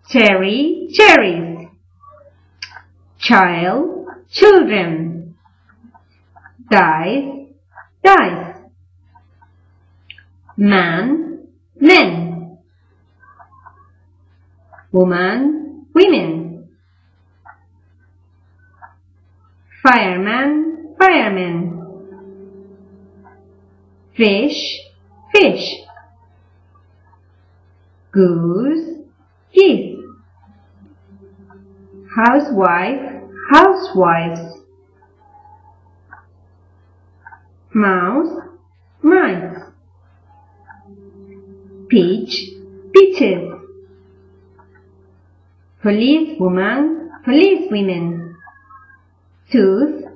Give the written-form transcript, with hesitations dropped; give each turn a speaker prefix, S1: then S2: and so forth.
S1: cherry, cherries, child, children, dice, dice, man, men, woman, women, fireman, firemen, fish, fish, goose, geese, housewife, housewives, mouse, mice, peach, peaches, policewoman, policewomen, tooth,